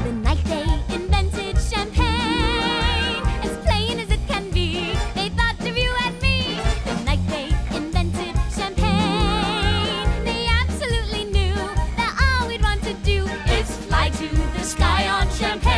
The night they invented champagne, as plain as it can be, they thought of you and me. The night they invented champagne, they absolutely knew that all we'd want to do is fly to the sky on champagne.